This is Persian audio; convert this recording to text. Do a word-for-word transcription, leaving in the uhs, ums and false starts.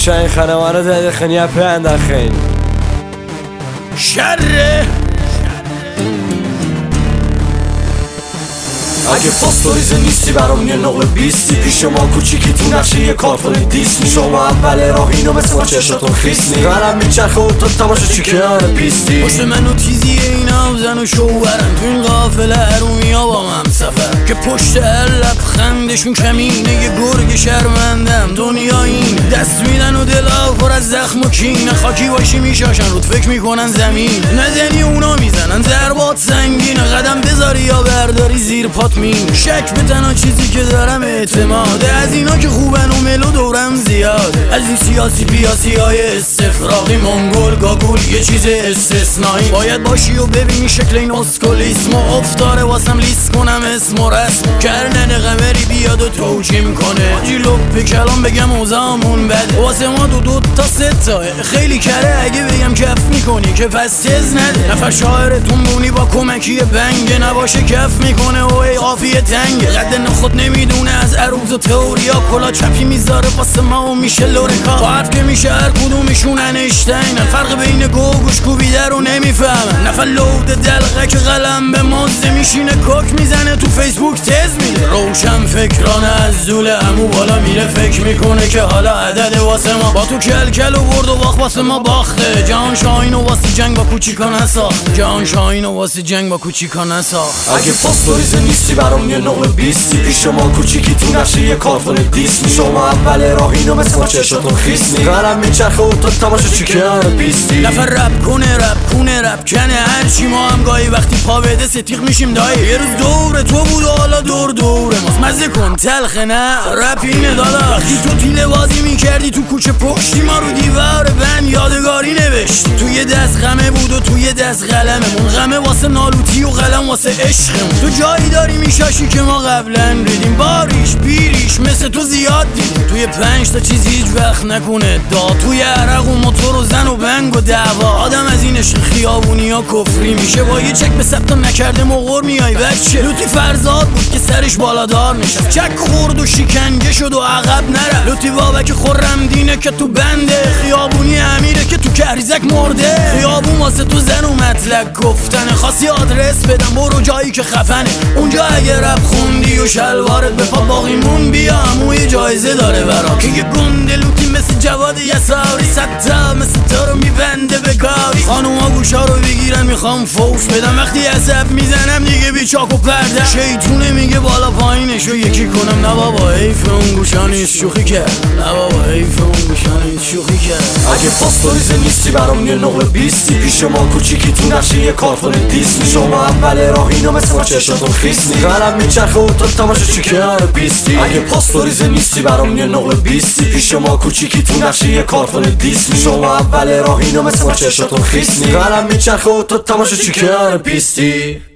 شاين خانه وانا داده خنیا پنده خین شره اگه پاستوریزه نیستی برام یه نقل بیستی پیش ما کوچیکی تو نقشه یه کارتون دیسنی شما اول راه اینو مثل ما چشتون خیسنی قرم میچرخه و تو تماشا چی کنار پیستی پشت منو تیزی اینا زن و شوهرن تو این قافله هرومی ها با من سفر که پشت هر لبخندشون کمینه یه گرگ شرمندم دنیا این دست میدن و دلا پر از زخم و کینه خاکی باشی میشاشن رود فکر میکنن زمین نزنی اونا میزنن ضربات سنگینه قدم بذاری یا برداری زیر پات مین شک به تنها چیزی که دارم اعتماده از اینا که خوبن و ملو دورم زیاده از این سیاسی پیاسی های استفراغی منگول گاگول یه چیز استثنایی باید باشی و ببینی شکل این اسکولیسم و افتاره واسم لیست کنم اسم و رسم کرنن قمری بیاد و توجیم کنه آجی لپ کلام بگم اوزامون بده واسه ما دو دو تا سه تاه خیلی کره اگه بگم کف میکنی که پس تز نده نفر شاعرتون بونی با کمکی بنگ نباشه کف میکنه و ای قافیه تنگه قد نخود نمیدونه از عروض و تئوریا کلا چپی میذاره واسه ما و میشه لورکا با حرف که میشه هر کدومشون انشتینن فرق بین گو و گوش کوبیده رو نمیفهمن نفر لود دلقه که قلم به مازه میشینه کوک میزنه تو فیسبوک تز میده روشن فکرانه از زول امو بالا میره فکر میکنه که حالا عدد واسه ما با تو کل کل و برد و باخت واسه ما باخته جهان شاهین و واسه جنگ با کوچیکا نساخت جهان شاهین و واسه جنگ با کوچیکا نساخت اگه پاستوریزه نیستی برام یه نقل بیستی پیش ما کوچیکی تو نقشه یه کارتون دیسنی شما اول راه اینو مثل ما چشتون خیسنی قرم میچرخه و تو تماشا چی کنار پیستی نفر رپ کنه رپ کنه رپ کنه هرچی ما هم گاهی وقتی پا بده ستیق میشیم دایی یه روز دور تو بود و حالا دور دوره ماست مزه کن تلخه نه رپ اینه دادا وقتی تو تیله بازی میکردی تو کوچه پشتی ما رو دیوار بند یادگاری نوشتی تو یه دست غمه بود و تو یه دست قلممون غمه واسه نالوتی و قلم واسه عشقمون تو جایی داری میشاشی که ما قبلا ریدیم باریش بیریش مثل تو زیاد دیدیم توی پنج تا چیزی هیچ وقت نکنه دا توی عرق و موتور و زن و بنگ و دعوا آدم از این عشق خیابونی ها کفری میشه با یه چک به ثبت نکرده مغور میای بچه لوتی فرزاد بود که سرش بالادار نشست چک خورد و شکنجه شد و عقب نرفت لوتی بابک خرم دینه که تو بنده خیابونی امیره که تو کریزک مرده خیابون واسه تو زن و مطلق گفتنه خاصی آدرس بدم برو جایی که خفنه اونجا اگه رپ خوندی و شلوارت به پا باقیمون بیا اموی جایزه داره برا که یه گنده لوتی مثل جواد یساری ستا مثل تو رو میبنده به کاری خانوما گوشا رو بگیرن میخوام فوش بدم وقتی عصب میزنم دیگه بی چاک و پرده شیطونه میگه بالا پایینشو یکی کنم نه بابا حیف اون گوشا نیست شوخی کرد نه بابا حیف اون گوشا نیست شوخی کرد اگه پاستوریزه نیستی برام یه نقل بیستی پیش ما کوچیکی تو نقشه یه کارتون دیسنی شما اول راه اینو مثل ما چشتون خیسنی قلم میچرخه و تو تماشا چی کنار پیستی اگه پاستوریزه نیستی برام یه نقل بیستی پیش ما کوچیکی تو نقشه یه کارتون دیسنی شما اول راه اینو مثل ما چشتون خیسنی قلم میچرخه و تو تماشا چی کنار پیستی